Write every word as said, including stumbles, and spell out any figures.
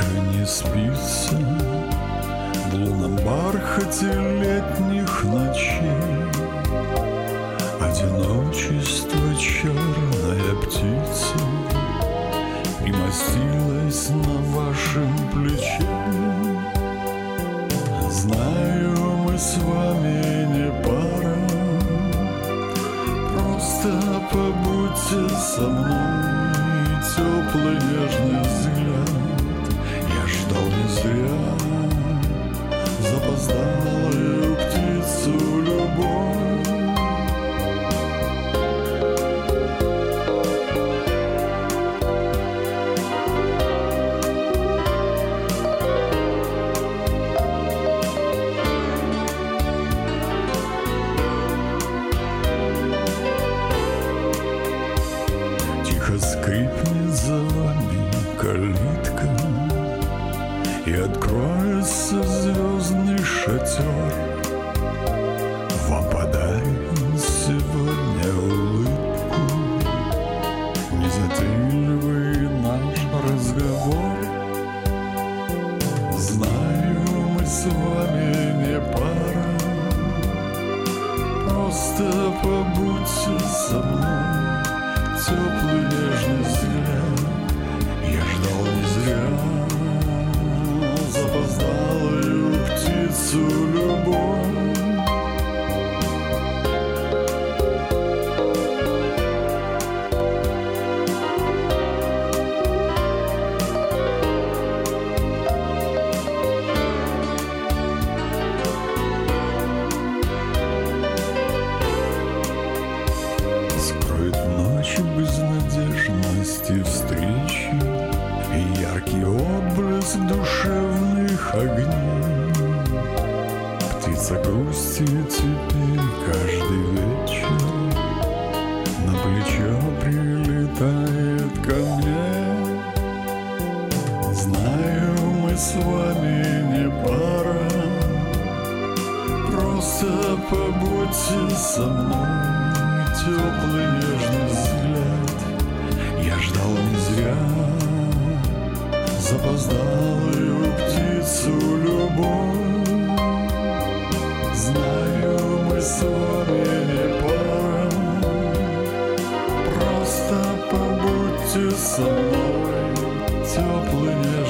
уже не спится в лунном бархате летних ночей. Одиночество черная птица примостилась на вашем плече. Знаю, мы с вами не пара, просто побудьте со мной. Теплый нежный взгляд я ждал не зря, запоздалую птицу любовь. Скрипнет за вами калитка, и откроется звездный шатер. Вам подарим сегодня улыбку, незатейливый наш разговор. Знаю, мы с вами не пара, просто побудьте со мной. Теплый нежный взгляд я ждал не зря, запоздалую птицу любовь. Безнадежности встречи и яркий отблеск душевных огней. Птица грустит теперь каждый вечер, на плечо прилетает ко мне. Знаю, мы с вами не пара, просто побудьте со мной. Теплый нежный взгляд я ждал не зря, запоздалую птицу любовь. Знаю, мы с вами не пара, просто побудьте со мной. Теплый нежный